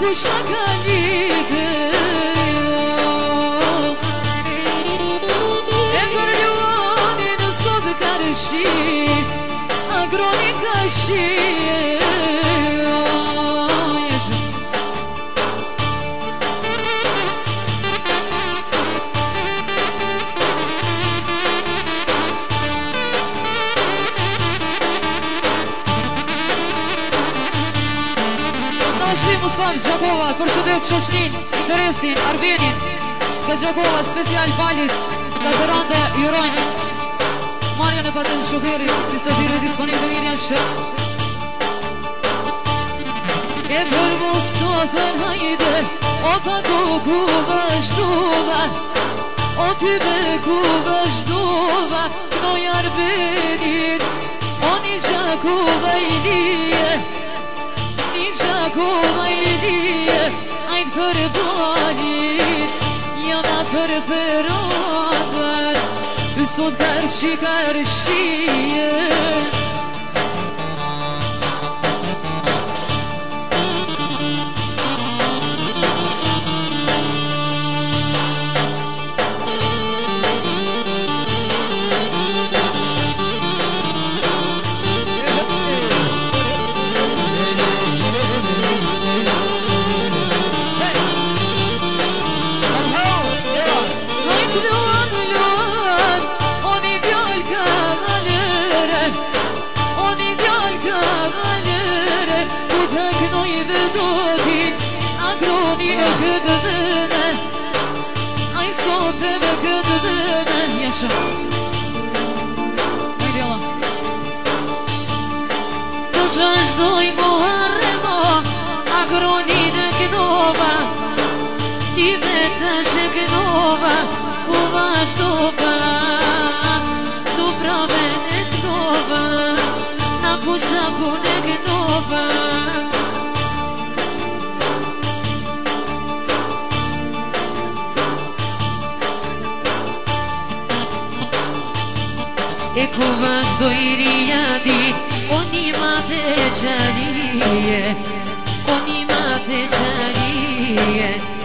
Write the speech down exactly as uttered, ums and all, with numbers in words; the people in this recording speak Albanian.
kushta ka lidhe e për luani në sot ka rëshi agroni ka shi Mustafa Gjakova, për shëndet Shoqnin, Teresin, Arvenin, ka Gjakova special balit, ka Berande Jurojnë, Marja në patent shoferit, disafire disponim të mirja shë. E për Mustafa hajde, o pa ku ku vazhdova, o ty me ku vazhdova, no Arvenin, o një Gjakova i lije, Gjakova i lije, ajtë për balit, jana për ferandër, sot kërshi kërshije. Të zhvazhdoj Muharremo, agroni në Gnova, ti vetë shë Gnova, ku vazhdova, tu prove në Gnova, na kushta ku në Gnova. E ku vazhdoj Rijadi, o një mate qarije, o një mate qarije.